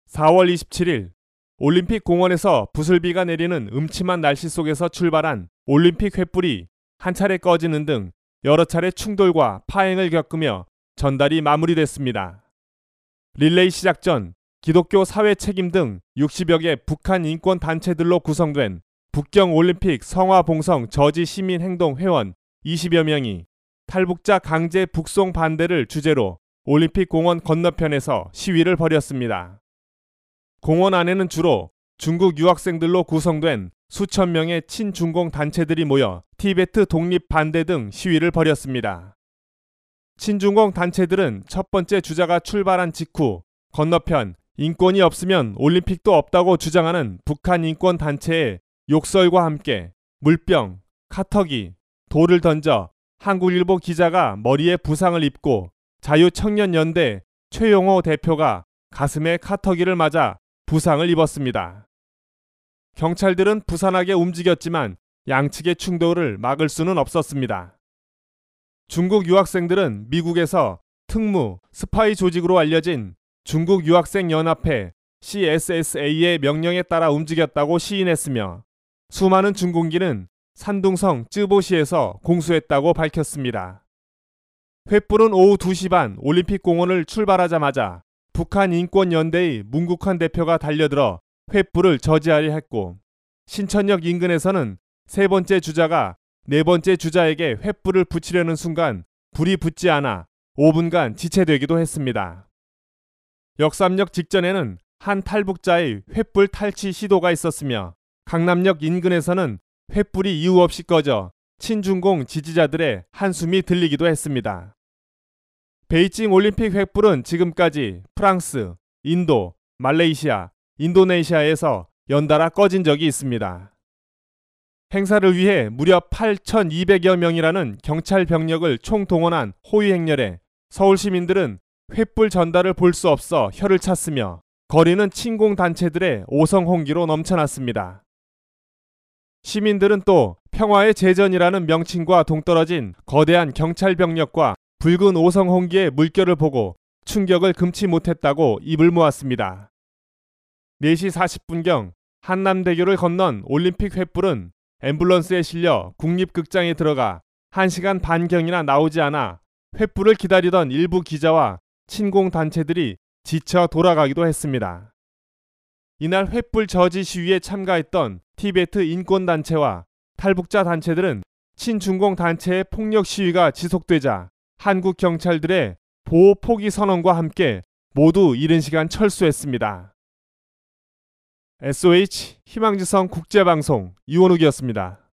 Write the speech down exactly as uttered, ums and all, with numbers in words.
사월 이십칠일 올림픽 공원에서 부슬비가 내리는 음침한 날씨 속에서 출발한 올림픽 횃불이 한 차례 꺼지는 등 여러 차례 충돌과 파행을 겪으며 전달이 마무리됐습니다. 릴레이 시작 전 기독교 사회 책임 등 육십여 개 북한 인권 단체들로 구성된 북경 올림픽 성화 봉성 저지 시민 행동 회원 이십여 명이 탈북자 강제 북송 반대를 주제로 올림픽 공원 건너편에서 시위를 벌였습니다. 공원 안에는 주로 중국 유학생들로 구성된 수천 명의 친중공 단체들이 모여 티베트 독립 반대 등 시위를 벌였습니다. 친중공 단체들은 첫 번째 주자가 출발한 직후 건너편 인권이 없으면 올림픽도 없다고 주장하는 북한 인권 단체의 욕설과 함께 물병, 카터기, 돌을 던져 한국일보 기자가 머리에 부상을 입고 자유청년연대 최용호 대표가 가슴에 카터기를 맞아 부상을 입었습니다. 경찰들은 부산하게 움직였지만 양측의 충돌을 막을 수는 없었습니다. 중국 유학생들은 미국에서 특무, 스파이 조직으로 알려진 중국 유학생 연합회 씨에스에스에이의 명령에 따라 움직였다고 시인했으며 수많은 중공기는 산둥성 쯔보시에서 공수했다고 밝혔습니다. 횃불은 오후 두 시 반 올림픽 공원을 출발하자마자 북한 인권연대의 문국환 대표가 달려들어 횃불을 저지하려 했고 신천역 인근에서는 세 번째 주자가 네 번째 주자에게 횃불을 붙이려는 순간 불이 붙지 않아 오 분간 지체되기도 했습니다. 역삼역 직전에는 한 탈북자의 횃불 탈취 시도가 있었으며 강남역 인근에서는 횃불이 이유 없이 꺼져 친중공 지지자들의 한숨이 들리기도 했습니다. 베이징 올림픽 횃불은 지금까지 프랑스, 인도, 말레이시아, 인도네시아에서 연달아 꺼진 적이 있습니다. 행사를 위해 무려 팔천이백여 명이라는 경찰 병력을 총동원한 호위 행렬에 서울 시민들은 횃불 전달을 볼 수 없어 혀를 찼으며 거리는 친공 단체들의 오성 홍기로 넘쳐났습니다. 시민들은 또 평화의 제전이라는 명칭과 동떨어진 거대한 경찰 병력과 붉은 오성 홍기의 물결을 보고 충격을 금치 못했다고 입을 모았습니다. 네 시 사십 분경 한남대교를 건넌 올림픽 횃불은 앰뷸런스에 실려 국립극장에 들어가 한 시간 반경이나 나오지 않아 횃불을 기다리던 일부 기자와 친공 단체들이 지쳐 돌아가기도 했습니다. 이날 횃불 저지 시위에 참가했던 티베트 인권단체와 탈북자 단체들은 친중공 단체의 폭력 시위가 지속되자 한국 경찰들의 보호 포기 선언과 함께 모두 이른 시간 철수했습니다. 에스오에이치 희망지성 국제방송 이원욱이었습니다.